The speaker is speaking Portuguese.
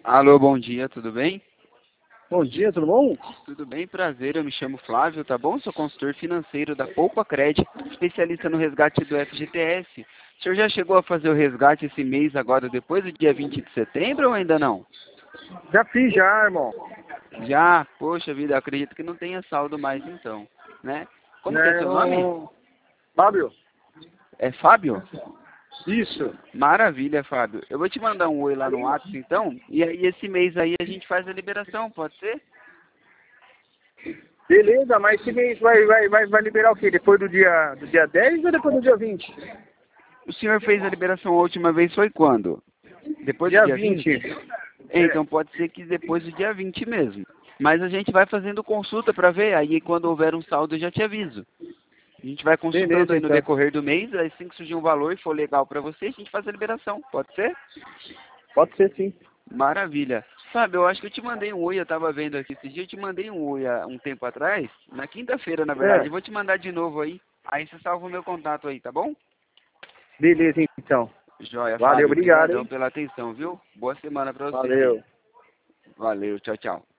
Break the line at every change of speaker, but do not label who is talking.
Alô, bom dia, tudo bem?
Bom dia, tudo bom?
Tudo bem, prazer, eu me chamo Flávio, tá bom? Sou consultor financeiro da Poupa Cred, especialista no resgate do FGTS. O senhor já chegou a fazer o resgate esse mês agora, depois do dia 20 de setembro ou ainda não?
Já fiz já, irmão.
Já? Poxa vida, eu acredito que não tenha saldo mais então, né? Como que é seu nome?
Não. Fábio?
É Fábio?
Isso.
Maravilha, Fábio. Eu vou te mandar um oi lá no WhatsApp então, e aí esse mês aí a gente faz a liberação, pode ser?
Beleza, mas esse mês vai liberar o quê? Depois do dia 10 ou depois do dia 20?
O senhor fez a liberação a última vez foi quando? Depois do
Dia
dia
20.
20? Então pode ser que depois do dia 20 mesmo. Mas a gente vai fazendo consulta para ver, aí quando houver um saldo eu já te aviso. A gente vai consultando
Beleza,
aí no
então.
decorrer do mês, aí assim que surgir um valor e for legal para você, a gente faz a liberação, pode ser?
Pode ser sim.
Maravilha. Fábio, eu acho que eu te mandei um oi, eu tava vendo aqui esse dia, eu te mandei um oi há um tempo atrás, na quinta-feira na verdade, eu
É.
vou te mandar de novo aí você salva o meu contato aí, tá bom?
Beleza, então.
Joia,
Valeu,
Fábio,
obrigado,
obrigadão
hein?
pela atenção, viu? Boa semana para você aí.
Valeu.
Valeu, tchau, tchau.